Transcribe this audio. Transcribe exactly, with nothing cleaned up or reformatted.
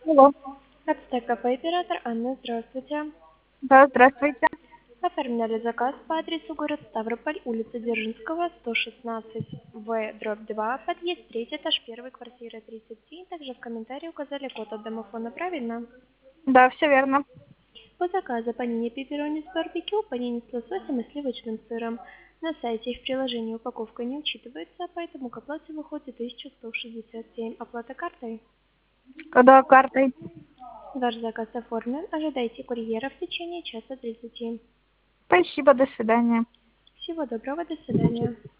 Алло. ТКП оператор Анна, здравствуйте. Да, здравствуйте. Оформляли заказ по адресу город Ставрополь, улица Дзержинского, сто шестнадцать В, дробь два, подъезд третий, этаж первый, квартира тридцать три. Также в комментарии указали код от домофона, правильно? Да, все верно. По заказу панини пепперони с барбекю, панини с лососем и сливочным сыром. На сайте и в приложении упаковка не учитывается, поэтому к оплате выходит тысяча сто шестьдесят семь. Оплата картой. Когда картой? Ваш заказ оформлен. Ожидайте курьера в течение часа тридцати. Спасибо, до свидания. Всего доброго, до свидания.